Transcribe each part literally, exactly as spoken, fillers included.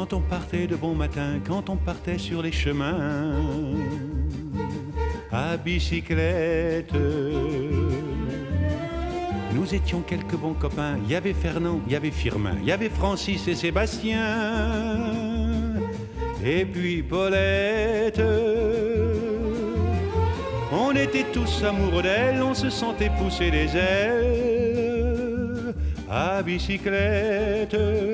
quand on partait de bon matin, quand on partait sur les chemins à bicyclette. Nous étions quelques bons copains, il y avait Fernand, il y avait Firmin, il y avait Francis et Sébastien, et puis Paulette. On était tous amoureux d'elle, on se sentait pousser les ailes à bicyclette.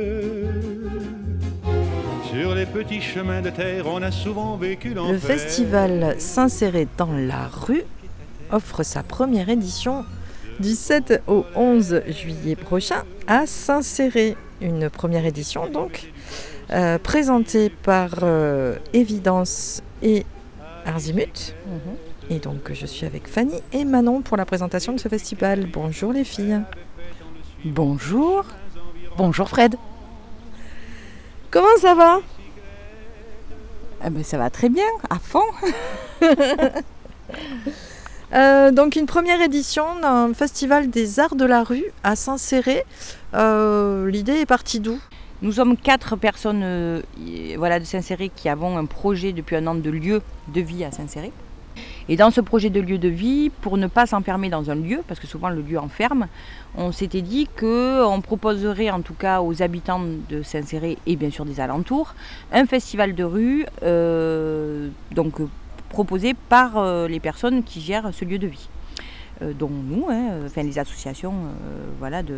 Sur les petits chemins de terre, on a souvent vécu l'enfer. Le festival S'insérer dans la rue offre sa première édition du sept au onze juillet prochain à S'insérer. Une première édition donc euh, présentée par euh, Évidence et Arzimut. Mm-hmm. Et donc je suis avec Fanny et Manon pour la présentation de ce festival. Bonjour les filles. Bonjour. Bonjour Fred. Comment ça va ? Eh ben, ça va très bien, à fond. euh, donc une première édition d'un festival des arts de la rue à S'insérer. Euh, l'idée est partie d'où ? Nous sommes quatre personnes euh, voilà, de S'insérer qui avons un projet depuis un an de lieu de vie à S'insérer. Et dans ce projet de lieu de vie, pour ne pas s'enfermer dans un lieu, parce que souvent le lieu enferme, on s'était dit qu'on proposerait en tout cas aux habitants de S'insérer et bien sûr des alentours, un festival de rue euh, donc, proposé par euh, les personnes qui gèrent ce lieu de vie. Euh, dont nous, hein, enfin les associations euh, voilà, de...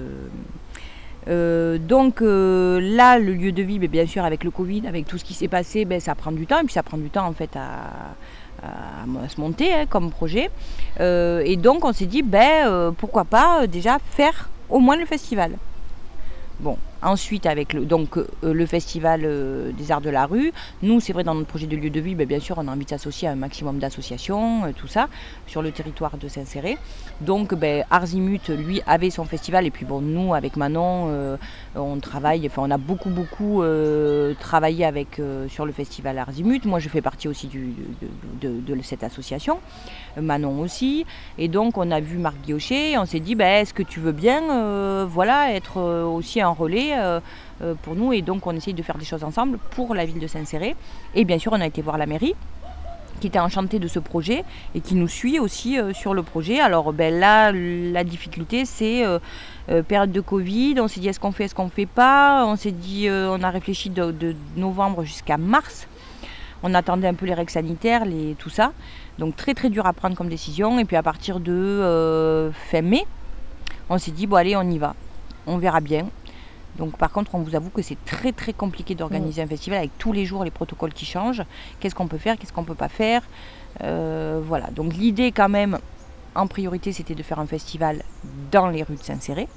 Euh, donc euh, là, le lieu de vie, ben, bien sûr avec le Covid, avec tout ce qui s'est passé, ben, ça prend du temps, et puis ça prend du temps en fait à... à se monter hein, comme projet euh, et donc on s'est dit ben euh, pourquoi pas euh, déjà faire au moins le festival. Bon, ensuite avec le, donc, euh, le festival euh, des arts de la rue, nous c'est vrai dans notre projet de lieu de vie, ben, bien sûr on a envie de s'associer à un maximum d'associations, euh, tout ça, sur le territoire de S'insérer. Donc ben, Arzimut lui avait son festival et puis bon nous avec Manon euh, on travaille, enfin on a beaucoup beaucoup euh, travaillé avec, euh, sur le festival Arzimut. Moi je fais partie aussi du, de, de, de cette association, Manon aussi, et donc on a vu Marc Guillocher et on s'est dit ben, est-ce que tu veux bien euh, voilà, être euh, aussi un relais euh, euh, pour nous, et donc on essaye de faire des choses ensemble pour la ville de S'insérer. Et bien sûr on a été voir la mairie qui était enchantée de ce projet et qui nous suit aussi euh, sur le projet. Alors ben, là la difficulté c'est euh, euh, période de Covid, on s'est dit est-ce qu'on fait, est-ce qu'on fait pas, on s'est dit euh, on a réfléchi de, de novembre jusqu'à mars, on attendait un peu les règles sanitaires, les, tout ça, donc très très dur à prendre comme décision. Et puis à partir de euh, fin mai on s'est dit bon allez on y va, on verra bien. Donc par contre, on vous avoue que c'est très très compliqué d'organiser mmh. un festival avec tous les jours les protocoles qui changent. Qu'est-ce qu'on peut faire, qu'est-ce qu'on ne peut pas faire euh, voilà. Donc l'idée quand même, en priorité, c'était de faire un festival dans les rues de S'insérer.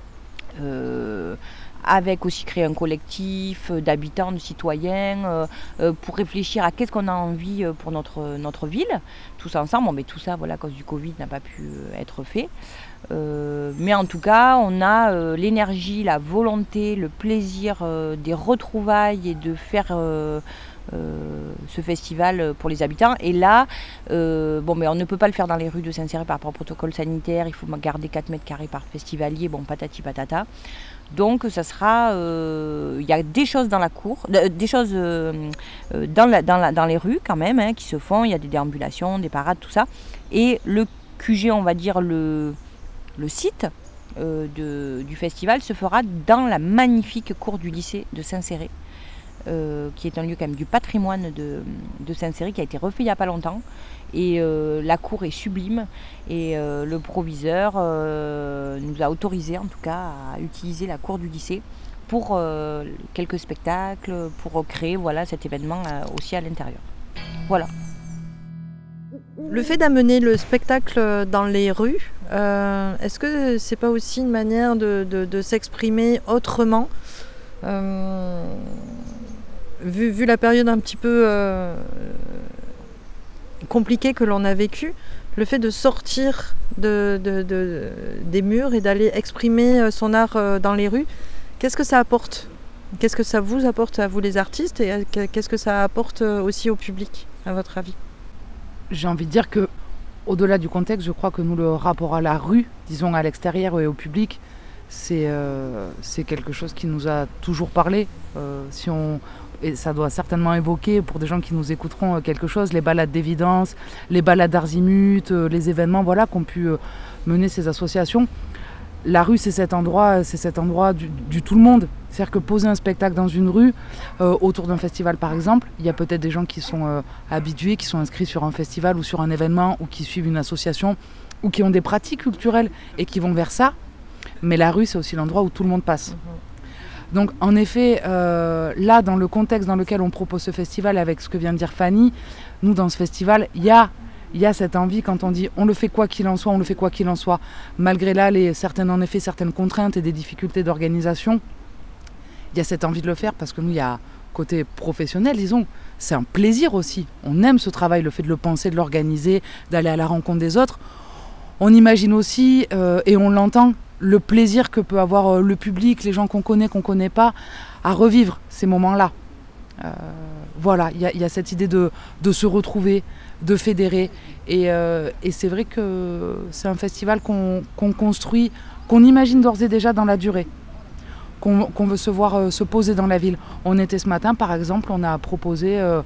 Euh, avec aussi créer un collectif d'habitants, de citoyens, euh, euh, pour réfléchir à qu'est-ce qu'on a envie pour notre, notre ville, tous ensemble. Bon, mais tout ça, voilà, à cause du Covid, n'a pas pu être fait. Euh, mais en tout cas, on a euh, l'énergie, la volonté, le plaisir euh, des retrouvailles et de faire euh, euh, ce festival pour les habitants. Et là, euh, bon, mais on ne peut pas le faire dans les rues de S'insérer par rapport au protocole sanitaire. Il faut garder quatre mètres carrés par festivalier, bon, patati patata. Donc, ça sera, il euh, y a des choses dans la cour, euh, des choses euh, dans, la, dans, la, dans les rues quand même, hein, qui se font. Il y a des déambulations, des parades, tout ça. Et le Q G, on va dire le Le site euh, de, du festival se fera dans la magnifique cour du lycée de S'insérer, euh, qui est un lieu quand même du patrimoine de, de S'insérer, qui a été refait il n'y a pas longtemps. Et euh, la cour est sublime. Et euh, le proviseur euh, nous a autorisé en tout cas à utiliser la cour du lycée pour euh, quelques spectacles, pour créer voilà, cet événement euh, aussi à l'intérieur. Voilà. Le fait d'amener le spectacle dans les rues, euh, est-ce que c'est pas aussi une manière de, de, de s'exprimer autrement euh, vu, vu la période un petit peu euh, compliquée que l'on a vécue, le fait de sortir de, de, de, des murs et d'aller exprimer son art dans les rues, qu'est-ce que ça apporte ? Qu'est-ce que ça vous apporte à vous les artistes et qu'est-ce que ça apporte aussi au public, à votre avis ? J'ai envie de dire que, au-delà du contexte, je crois que nous, le rapport à la rue, disons à l'extérieur et au public, c'est, euh, c'est quelque chose qui nous a toujours parlé. Euh, si on, et ça doit certainement évoquer, pour des gens qui nous écouteront, quelque chose, les balades d'évidence, les balades d'Arzimut, les événements voilà, qu'ont pu mener ces associations. La rue, c'est cet endroit, c'est cet endroit du, du tout le monde. C'est-à-dire que poser un spectacle dans une rue, euh, autour d'un festival par exemple, il y a peut-être des gens qui sont euh, habitués, qui sont inscrits sur un festival ou sur un événement, ou qui suivent une association, ou qui ont des pratiques culturelles et qui vont vers ça. Mais la rue, c'est aussi l'endroit où tout le monde passe. Mmh. Donc en effet, euh, là, dans le contexte dans lequel on propose ce festival, avec ce que vient de dire Fanny, nous, dans ce festival, il y a... Il y a cette envie, quand on dit on le fait quoi qu'il en soit, on le fait quoi qu'il en soit, malgré là les, certaines, en effet, certaines contraintes et des difficultés d'organisation, il y a cette envie de le faire parce que nous, il y a côté professionnel, disons, c'est un plaisir aussi. On aime ce travail, le fait de le penser, de l'organiser, d'aller à la rencontre des autres. On imagine aussi, euh, et on l'entend, le plaisir que peut avoir euh, le public, les gens qu'on connaît, qu'on ne connaît pas, à revivre ces moments-là. Euh, voilà, il y, y a cette idée de, de se retrouver, de fédérer. Et, euh, et c'est vrai que c'est un festival qu'on, qu'on construit, qu'on imagine d'ores et déjà dans la durée, qu'on, qu'on veut se voir euh, se poser dans la ville. On était ce matin, par exemple, on a proposé euh,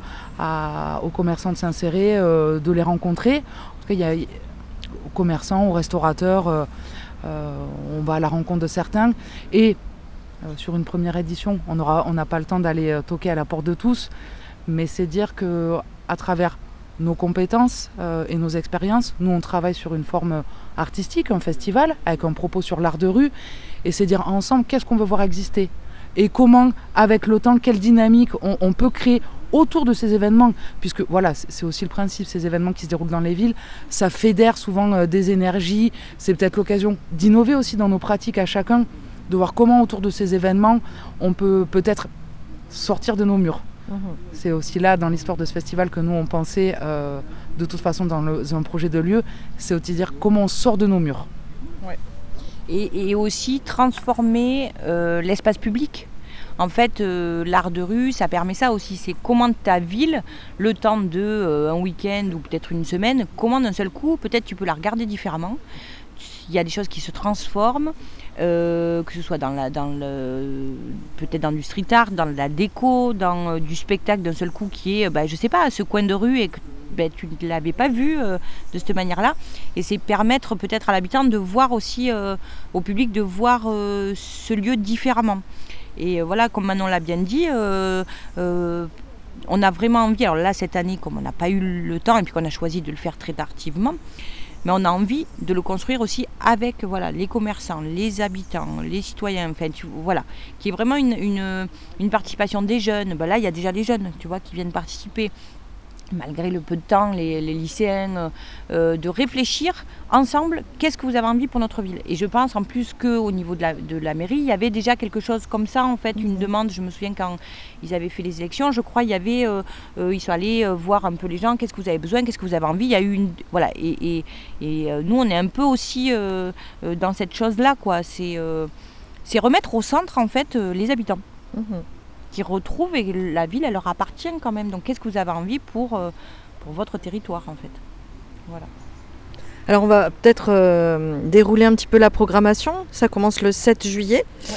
à, aux commerçants de Saint-Céré euh, de les rencontrer. En tout cas, il y a aux commerçants, aux restaurateurs, euh, euh, on va à la rencontre de certains. Et euh, sur une première édition, on aura, on n'a pas le temps d'aller euh, toquer à la porte de tous, mais c'est dire qu'à travers nos compétences euh, et nos expériences, nous on travaille sur une forme artistique, un festival, avec un propos sur l'art de rue, et c'est dire ensemble qu'est-ce qu'on veut voir exister, et comment, avec le temps, quelle dynamique on, on peut créer autour de ces événements, puisque voilà, c'est aussi le principe, ces événements qui se déroulent dans les villes, ça fédère souvent euh, des énergies, c'est peut-être l'occasion d'innover aussi dans nos pratiques à chacun, de voir comment autour de ces événements, on peut peut-être sortir de nos murs. Mmh. C'est aussi là, dans l'histoire de ce festival, que nous, on pensait, euh, de toute façon, dans, le, dans un projet de lieu, c'est aussi dire comment on sort de nos murs. Ouais. Et, et aussi transformer euh, l'espace public. En fait, euh, l'art de rue, ça permet ça aussi. C'est comment ta ville, le temps d'un euh, week-end ou peut-être une semaine, comment d'un seul coup, peut-être tu peux la regarder différemment. Il y a des choses qui se transforment, euh, que ce soit dans la, dans le, peut-être dans du street art, dans la déco, dans euh, du spectacle d'un seul coup qui est, bah, je sais pas, ce coin de rue et que bah, tu ne l'avais pas vu euh, de cette manière-là. Et c'est permettre peut-être à l'habitant de voir aussi, euh, au public, de voir euh, ce lieu différemment. Et euh, voilà, comme Manon l'a bien dit, euh, euh, on a vraiment envie, alors là cette année, comme on n'a pas eu le temps et puis qu'on a choisi de le faire très tardivement, mais on a envie de le construire aussi avec voilà, les commerçants, les habitants, les citoyens, enfin, tu, voilà, qui est vraiment une, une, une participation des jeunes. Ben là, il y a déjà des jeunes, tu vois, qui viennent participer. Malgré le peu de temps, les, les lycéens, euh, de réfléchir ensemble, qu'est-ce que vous avez envie pour notre ville. Et je pense en plus qu'au niveau de la, de la mairie, il y avait déjà quelque chose comme ça, en fait, une demande. Je me souviens quand ils avaient fait les élections, je crois, il y avait, euh, euh, ils sont allés voir un peu les gens, qu'est-ce que vous avez besoin, qu'est-ce que vous avez envie. Il y a eu une, voilà, et, et, et euh, nous, on est un peu aussi euh, euh, dans cette chose-là, quoi. C'est, euh, c'est remettre au centre, en fait, euh, les habitants. Mmh. Qui retrouvent et la ville, elle leur appartient quand même. Donc, qu'est-ce que vous avez envie pour, euh, pour votre territoire, en fait. Voilà. Alors, on va peut-être euh, dérouler un petit peu la programmation. Ça commence le sept juillet. Ouais.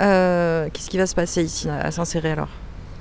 Euh, qu'est-ce qui va se passer ici, à Saint-Céré, alors ?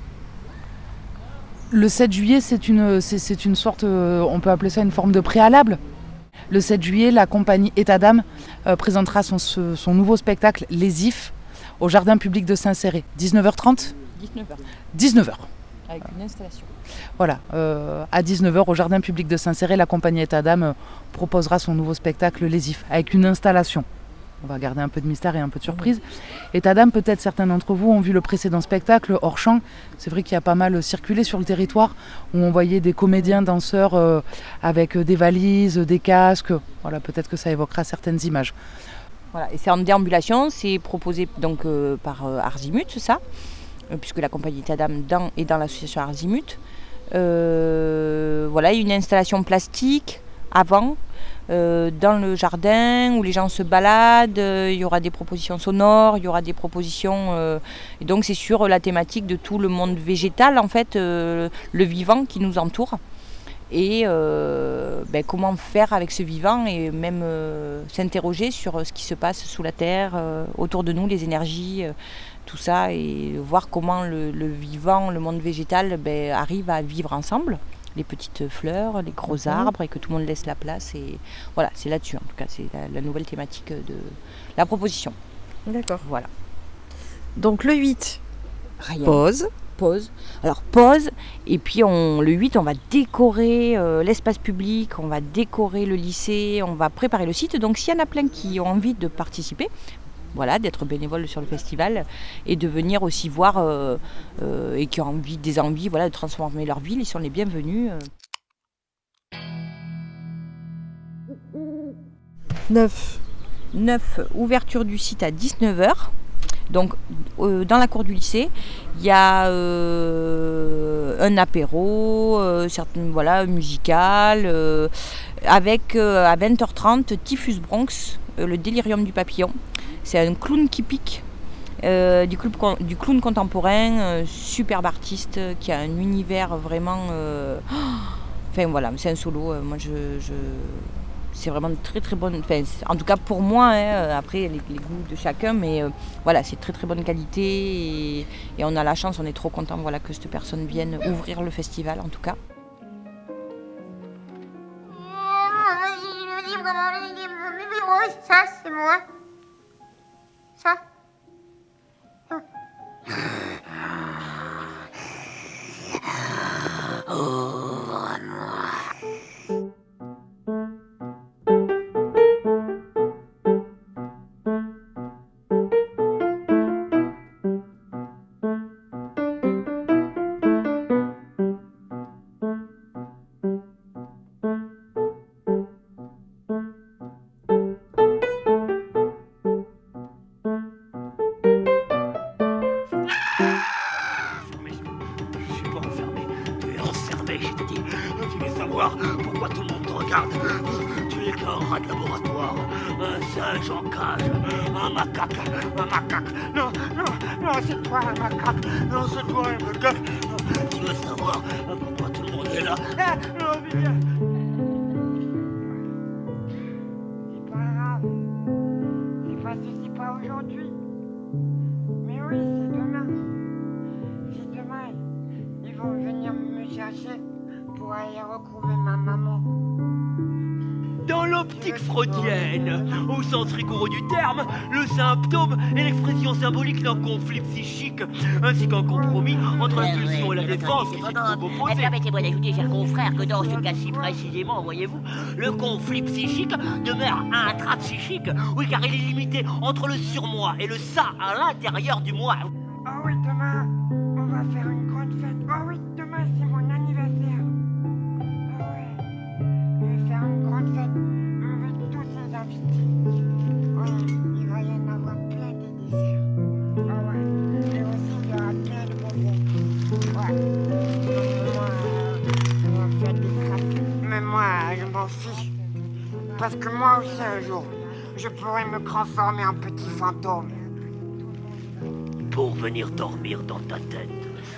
Le sept juillet, c'est une, c'est, c'est une sorte, euh, on peut appeler ça une forme de préalable. Le sept juillet, la compagnie État d'âme euh, présentera son, son nouveau spectacle, Les Ifs, au Jardin public de Saint-Céré. dix-neuf heures trente dix-neuf heures. dix-neuf heures. Avec une installation. Voilà, euh, à dix-neuf heures au Jardin public de Saint-Céré, la compagnie État d'âme euh, proposera son nouveau spectacle Les Ifs, avec une installation. On va garder un peu de mystère et un peu de surprise. Mmh. État d'âme, peut-être certains d'entre vous ont vu le précédent spectacle, Hors Champ. C'est vrai qu'il y a pas mal circulé sur le territoire, où on voyait des comédiens, danseurs euh, avec des valises, des casques. Voilà, peut-être que ça évoquera certaines images. Voilà, et c'est en déambulation, c'est proposé donc euh, par euh, Arzimut, c'est ça, euh, puisque la compagnie État d'âme dans, est dans l'association Arzimut. Euh, voilà, il y a une installation plastique avant, euh, dans le jardin où les gens se baladent, euh, il y aura des propositions sonores, il y aura des propositions, euh, et donc c'est sur la thématique de tout le monde végétal, en fait, euh, le vivant qui nous entoure. et euh, ben, comment faire avec ce vivant et même euh, s'interroger sur ce qui se passe sous la terre, euh, autour de nous, les énergies, euh, tout ça, et voir comment le, le vivant, le monde végétal ben, arrive à vivre ensemble, les petites fleurs, les gros mmh. arbres, et que tout le monde laisse la place. Et voilà, c'est là-dessus en tout cas, c'est la, la nouvelle thématique de la proposition. D'accord. Voilà. Donc le huit, Rien. Pause. Pause. Alors pause, et puis on, le huit, on va décorer euh, l'espace public, on va décorer le lycée, on va préparer le site. Donc s'il y en a plein qui ont envie de participer, voilà, d'être bénévole sur le festival et de venir aussi voir euh, euh, et qui ont envie, des envies voilà, de transformer leur ville, ils sont les bienvenus. neuf. neuf, ouverture du site à dix-neuf heures. Donc, euh, dans la cour du lycée, il y a euh, un apéro, euh, certaines, voilà, musical, euh, avec euh, à vingt heures trente, Typhus Bronx, euh, le délirium du papillon. C'est un clown qui pique, euh, du, club, du clown contemporain, euh, superbe artiste, euh, qui a un univers vraiment... Euh, enfin voilà, c'est un solo, euh, moi je... je c'est vraiment très très bonne, enfin, en tout cas pour moi, hein, après les, les goûts de chacun, mais euh, voilà, c'est très très bonne qualité et, et on a la chance, on est trop content voilà, que cette personne vienne ouvrir le festival en tout cas. Ça c'est moi. Ça. Pourquoi tout le monde te regarde? Tu es qu'un rat de laboratoire, un singe en cage, un macaque, un macaque. Non, non, non, c'est toi un macaque. Non, c'est toi un macaque. Non, tu veux savoir pourquoi tout le monde est là? Ah, non, Viviane. C'est pas grave. C'est passé, c'est pas aujourd'hui. Mais oui, c'est demain. C'est demain. Ils vont venir me chercher pour aller retrouver ma maman. Dans l'optique freudienne, au sens rigoureux du terme, le symptôme est l'expression symbolique d'un conflit psychique, ainsi qu'un compromis entre l'impulsion et la défense qui s'y trouvent opposés. Permettez-moi d'ajouter, cher confrère, que dans ce cas-ci précisément, voyez-vous, le conflit psychique demeure intrapsychique. Oui, car il est limité entre le surmoi et le ça à l'intérieur du moi. Oh oui, demain, on va faire une grande fête. Oh oui, demain, c'est mon anniversaire. Oh ouais, je vais faire une grande fête. On veut tous les invités. Oui, il va y en avoir plein de desserts. Oh ouais, et aussi, il y aura plein de bonbons. Ouais. Moi, euh, on va faire des crêpes. Mais moi, je m'en fiche. Parce que moi aussi, un jour, je pourrais me transformer en petit fantôme. Pour venir dormir dans ta tête.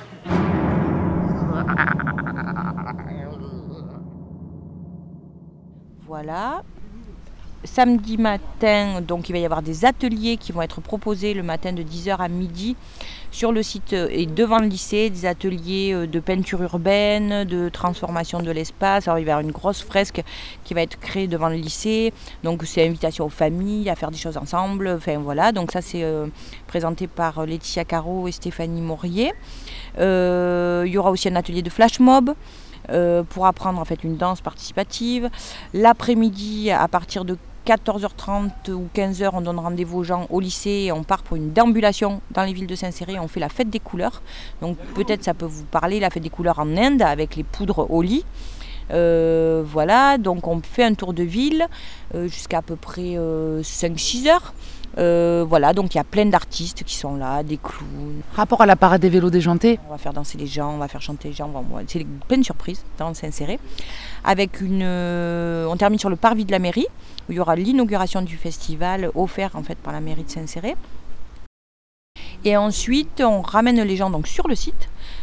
Voilà. Samedi matin, donc il va y avoir des ateliers qui vont être proposés le matin de dix heures à midi sur le site et devant le lycée, des ateliers de peinture urbaine, de transformation de l'espace. Alors il va y avoir une grosse fresque qui va être créée devant le lycée, donc c'est invitation aux familles à faire des choses ensemble, enfin voilà, donc ça c'est euh, présenté par Laetitia Caro et Stéphanie Maurier. Euh, il y aura aussi un atelier de flash mob. Euh, pour apprendre en fait une danse participative. L'après-midi, à partir de quatorze heures trente ou quinze heures, on donne rendez-vous aux gens au lycée et on part pour une déambulation dans les villes de Saint-Céré. On fait la fête des couleurs. Donc peut-être ça peut vous parler, la fête des couleurs en Inde avec les poudres au lit. Euh, voilà, donc on fait un tour de ville euh, jusqu'à à peu près euh, cinq six heures. Euh, voilà, donc il y a plein d'artistes qui sont là, des clowns. Rapport à la parade des vélos déjantés. On va faire danser les gens, on va faire chanter les gens, on va, c'est plein de surprises dans Saint-Céré. Avec une, euh, on termine sur le parvis de la mairie où il y aura l'inauguration du festival offert en fait par la mairie de Saint-Céré. Et ensuite, on ramène les gens donc sur le site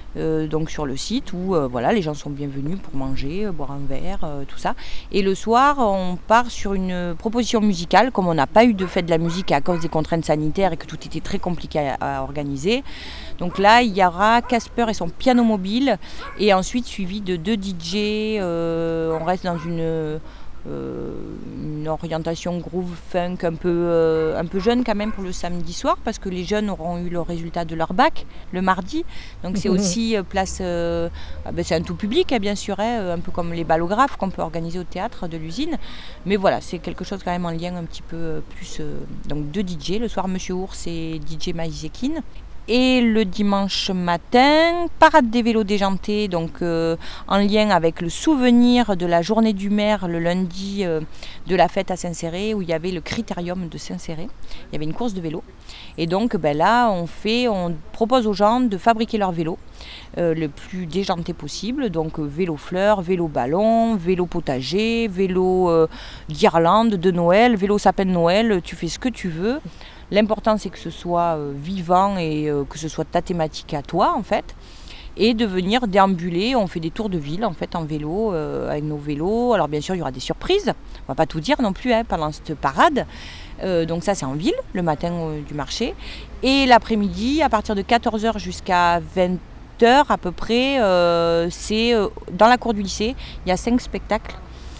euh, donc sur le site où euh, voilà, les gens sont bienvenus pour manger, euh, boire un verre, euh, tout ça. Et le soir, on part sur une proposition musicale, comme on n'a pas eu de fête de la musique à cause des contraintes sanitaires et que tout était très compliqué à, à organiser. Donc là, il y aura Casper et son piano mobile, et ensuite suivi de deux D J. Euh, on reste dans une... Euh, une orientation groove funk un peu, euh, un peu jeune quand même pour le samedi soir, parce que les jeunes auront eu le résultat de leur bac le mardi, donc c'est aussi euh, place euh, ah ben c'est un tout public hein, bien sûr, hein, un peu comme les ballographes qu'on peut organiser au théâtre de l'usine, mais voilà, c'est quelque chose quand même en lien un petit peu plus euh, donc deux D J, le soir Monsieur Ours et D J Maïzekine. Et le dimanche matin, parade des vélos déjantés, donc euh, en lien avec le souvenir de la journée du maire le lundi euh, de la fête à Saint-Céré, où il y avait le critérium de Saint-Céré. Il y avait une course de vélo. Et donc ben là, on fait, on propose aux gens de fabriquer leur vélo euh, le plus déjanté possible. Donc euh, vélo fleurs, vélo ballon, vélo potager, vélo euh, guirlande de Noël, vélo sapin de Noël, tu fais ce que tu veux. L'important, c'est que ce soit euh, vivant et euh, que ce soit ta thématique à toi, en fait. Et de venir déambuler. On fait des tours de ville, en fait, en vélo, euh, avec nos vélos. Alors, bien sûr, il y aura des surprises. On ne va pas tout dire non plus hein, pendant cette parade. Euh, donc ça, c'est en ville, le matin euh, du marché. Et l'après-midi, à partir de quatorze heures jusqu'à vingt heures à peu près, euh, c'est euh, dans la cour du lycée. Il y a cinq spectacles.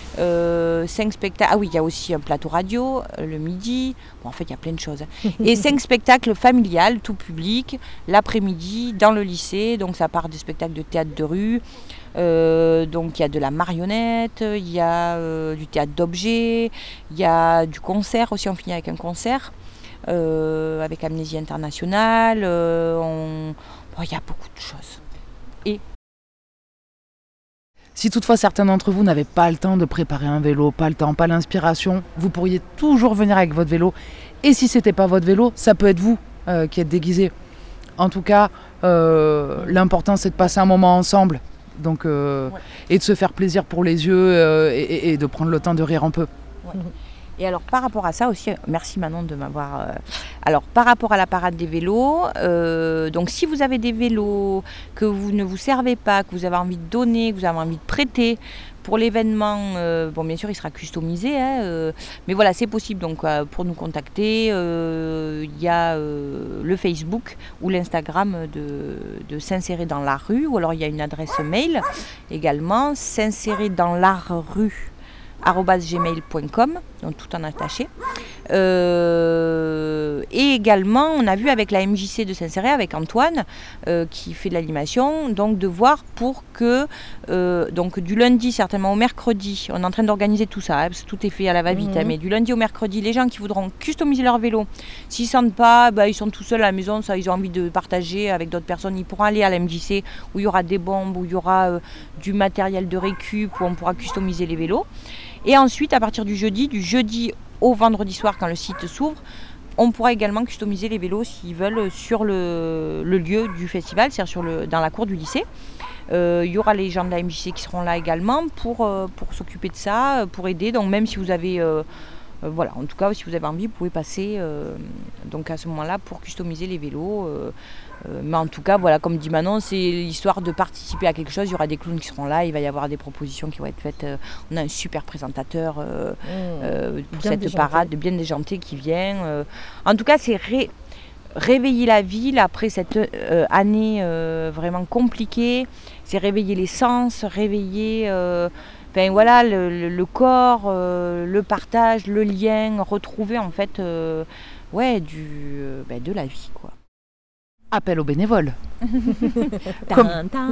Euh, cinq spectacles. Ah oui, il y a aussi un plateau radio euh, le midi. Bon, en fait, il y a plein de choses. Et cinq spectacles familiales, tout public, l'après-midi dans le lycée. Donc, ça part des spectacles de théâtre de rue. Euh, donc, il y a de la marionnette, il y a euh, du théâtre d'objets, il y a du concert aussi. On finit avec un concert euh, avec Amnésie Internationale. Euh, on... bon, il y a beaucoup de choses. Et si toutefois certains d'entre vous n'avaient pas le temps de préparer un vélo, pas le temps, pas l'inspiration, vous pourriez toujours venir avec votre vélo. Et si c'était pas votre vélo, ça peut être vous euh, qui êtes déguisé. En tout cas, euh, l'important c'est de passer un moment ensemble, donc euh, ouais. Et de se faire plaisir pour les yeux euh, et, et de prendre le temps de rire un peu. Ouais. Et alors par rapport à ça aussi, merci Manon de m'avoir... Euh, alors par rapport à la parade des vélos, euh, donc si vous avez des vélos que vous ne vous servez pas, que vous avez envie de donner, que vous avez envie de prêter pour l'événement, euh, bon bien sûr il sera customisé, hein, euh, mais voilà c'est possible donc euh, pour nous contacter, il euh, y a euh, le Facebook ou l'Instagram de, de S'insérer dans la rue, ou alors il y a une adresse mail également, s'insérer dans l'art rue arobase gmail point com, donc tout en attaché. Euh, et également, on a vu avec la M J C de Saint-Céré, avec Antoine, euh, qui fait de l'animation, donc de voir pour que, euh, donc du lundi certainement au mercredi, on est en train d'organiser tout ça, hein, parce que tout est fait à la va-vite, mmh. hein, mais du lundi au mercredi, les gens qui voudront customiser leur vélo, s'ils ne sentent pas, bah, ils sont tout seuls à la maison, ça, ils ont envie de partager avec d'autres personnes, ils pourront aller à la M J C, où il y aura des bombes, où il y aura euh, du matériel de récup, où on pourra customiser les vélos. Et ensuite, à partir du jeudi, du jeudi au vendredi soir, quand le site s'ouvre, on pourra également customiser les vélos s'ils veulent sur le, le lieu du festival, c'est-à-dire sur le, dans la cour du lycée. Euh, il y aura les gens de la M J C qui seront là également pour, euh, pour s'occuper de ça, pour aider. Donc même si vous avez... Euh, euh, voilà, en tout cas, si vous avez envie, vous pouvez passer euh, donc à ce moment-là pour customiser les vélos. Euh, Euh, mais en tout cas, voilà, comme dit Manon, c'est l'histoire de participer à quelque chose. Il y aura des clowns qui seront là, il va y avoir des propositions qui vont être faites. Euh, on a un super présentateur euh, mmh, euh, pour cette déjanté. Parade, bien déjanté qui vient. Euh, en tout cas, c'est ré- réveiller la ville après cette euh, année euh, vraiment compliquée. C'est réveiller les sens, réveiller... Euh, Enfin, voilà, le, le, le corps, euh, le partage, le lien, retrouver en fait euh, ouais, du, euh, ben, de la vie, quoi. Appel aux bénévoles. comme,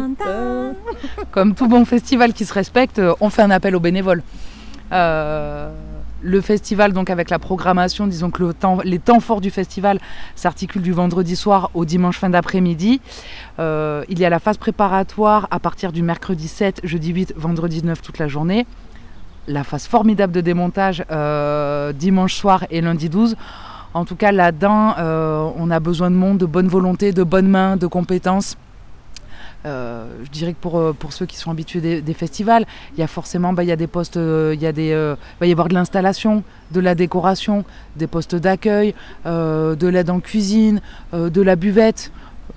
comme tout bon festival qui se respecte, on fait un appel aux bénévoles. Euh, le festival, donc avec la programmation, disons que le temps, les temps forts du festival s'articulent du vendredi soir au dimanche fin d'après-midi. Euh, il y a la phase préparatoire à partir du mercredi sept, jeudi huit, vendredi neuf toute la journée. La phase formidable de démontage euh, dimanche soir et lundi douze. En tout cas, là-dedans, euh, on a besoin de monde, de bonne volonté, de bonnes mains, de compétences. Euh, je dirais que pour, pour ceux qui sont habitués des, des festivals, il y a forcément bah, il y a des postes, euh, il y a des, euh, va y avoir de l'installation, de la décoration, des postes d'accueil, euh, de l'aide en cuisine, euh, de la buvette.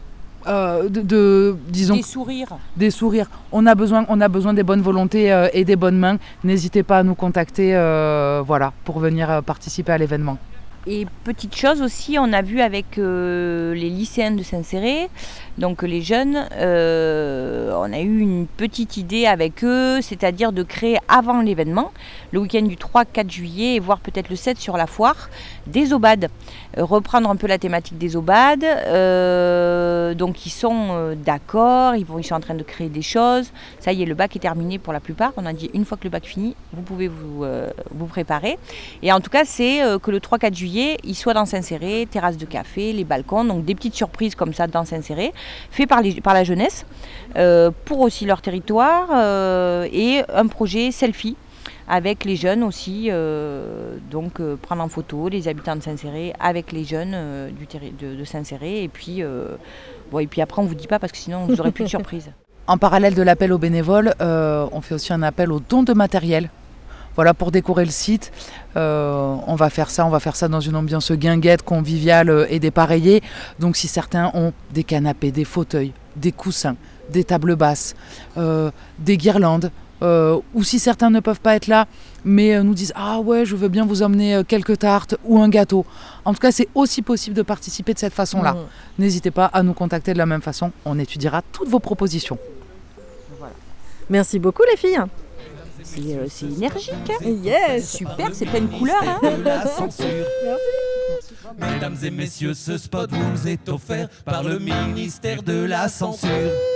euh, de, de, disons, des sourires. Des sourires. On a besoin, on a besoin des bonnes volontés euh, et des bonnes mains. N'hésitez pas à nous contacter euh, voilà, pour venir euh, participer à l'événement. Et petite chose aussi, on a vu avec euh, les lycéens de Saint-Céré, donc les jeunes, euh, on a eu une petite idée avec eux, c'est-à-dire de créer avant l'événement, le week-end du trois quatre juillet, et voire peut-être le sept sur la foire, des aubades. Euh, reprendre un peu la thématique des aubades. Euh, donc ils sont euh, d'accord, ils, vont, ils sont en train de créer des choses. Ça y est, le bac est terminé pour la plupart. On a dit une fois que le bac finit, vous pouvez vous, euh, vous préparer. Et en tout cas, c'est euh, que le trois quatre juillet, ils soient dans Saint-Céré, terrasse de café, les balcons, donc des petites surprises comme ça dans Saint-Céré, fait par, les, par la jeunesse, euh, pour aussi leur territoire, euh, et un projet selfie avec les jeunes aussi, euh, donc euh, prendre en photo les habitants de Saint-Céré avec les jeunes euh, du terri- de, de Saint-Céré, et puis, euh, bon, et puis après on ne vous dit pas parce que sinon vous n'aurez plus de surprise. En parallèle de l'appel aux bénévoles, euh, on fait aussi un appel aux dons de matériel. Voilà, pour décorer le site, euh, on va faire ça, on va faire ça dans une ambiance guinguette, conviviale et dépareillée. Donc si certains ont des canapés, des fauteuils, des coussins, des tables basses, euh, des guirlandes, euh, ou si certains ne peuvent pas être là, mais euh, nous disent « Ah ouais, je veux bien vous emmener euh, quelques tartes ou un gâteau ». En tout cas, c'est aussi possible de participer de cette façon-là. Mmh. N'hésitez pas à nous contacter de la même façon, on étudiera toutes vos propositions. Voilà. Merci beaucoup les filles. C'est, euh, c'est énergique. Hein. Yes. Super, c'est plein de couleurs. Hein. La censure. Mesdames et messieurs, ce spot vous est offert par le ministère de la censure.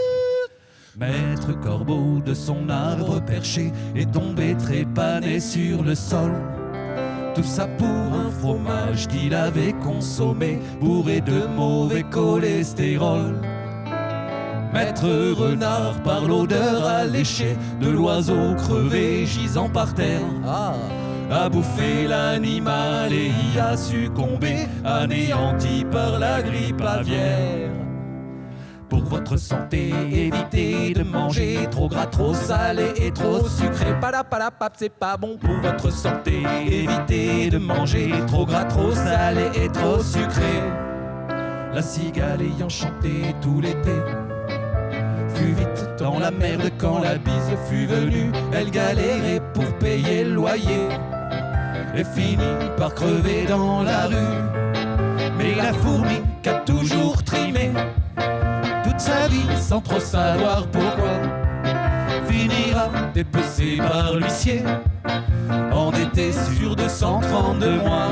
Maître Corbeau de son arbre perché est tombé trépané sur le sol. Tout ça pour un fromage qu'il avait consommé, bourré de mauvais cholestérol. Maître Renard, par l'odeur alléchée de l'oiseau crevé gisant par terre, ah, a bouffé l'animal et y a succombé, anéanti par la grippe aviaire. Pour votre santé, évitez de manger trop gras, trop salé et trop sucré. Palapalapap, c'est pas bon pour votre santé. Évitez de manger trop gras, trop salé et trop sucré. La cigale ayant chanté tout l'été fut vite dans la merde quand la bise fut venue. Elle galérait pour payer le loyer et finit par crever dans la rue. Mais la fourmi qu'a toujours trimé toute sa vie sans trop savoir pourquoi finira dépecée par l'huissier, endetté sur deux cent trente-deux mois.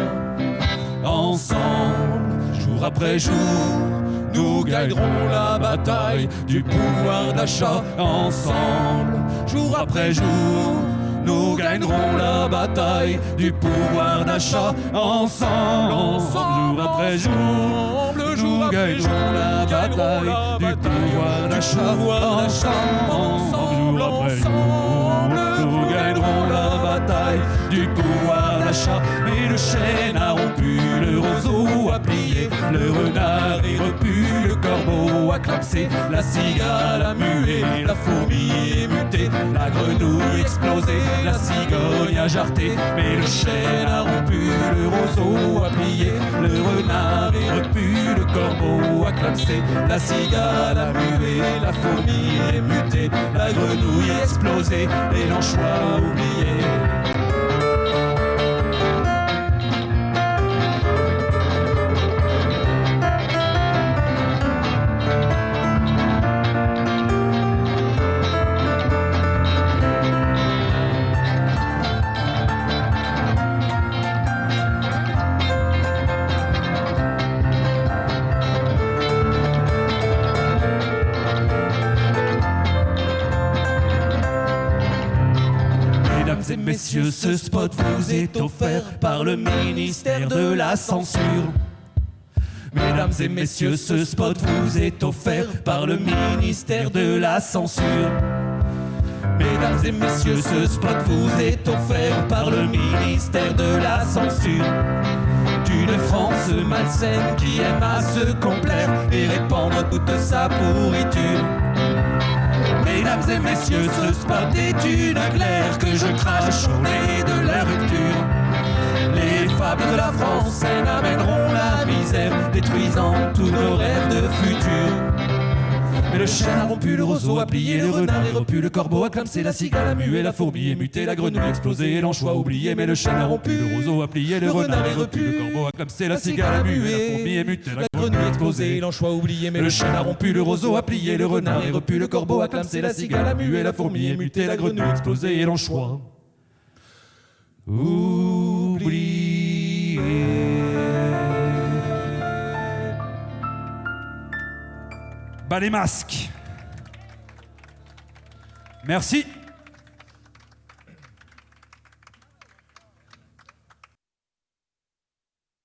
Ensemble, jour après jour, nous gagnerons la bataille du pouvoir d'achat. Ensemble, jour après jour, nous gagnerons la bataille du pouvoir d'achat. Ensemble, ensemble, jour après jour, nous gagnerons la bataille du pouvoir d'achat. Ensemble, jour après jour, nous gagnerons la bataille du pouvoir d'achat. Mais le chêne a rompu, le roseau a plié, le renard est repu, le corbeau a clapsé, la cigale a mué, la fourmi est mutée, la grenouille explosé, la cigogne a jarté. Mais le chêne a rompu, le roseau a plié, le renard est repu, le corbeau a clapsé, la cigale a mué, la fourmi est mutée, la grenouille est explosée et l'anchois oublié. Mesdames et messieurs, ce spot vous est offert par le ministère de la censure. Mesdames et messieurs, ce spot vous est offert par le ministère de la censure. Mesdames et messieurs, ce spot vous est offert par le ministère de la censure. D'une France malsaine qui aime à se complaire et répandre toute sa pourriture. Mesdames et messieurs, ce spot est une glaire que je crache au nez de la rupture. Les fables de la France, elles amèneront la misère, détruisant tous nos rêves de futur. Mais le chien a rompu, le roseau a plié, le renard est repu, le corbeau a clamsé, la cigale a mué, la fourmi est mutée, la grenouille explosée et l'anchois oublié. Mais le chien a rompu, le roseau a plié, le renard est repu, le corbeau a clamsé, la cigale a mué, la fourmi est mutée, la grenouille explosée et l'anchois oublié. Mais le chien a rompu, le roseau a plié, le renard est repu, le corbeau a clamsé, la cigale a mué, la fourmi est mutée, la grenouille explosée et l'anchois oublié. Bah les masques. Merci.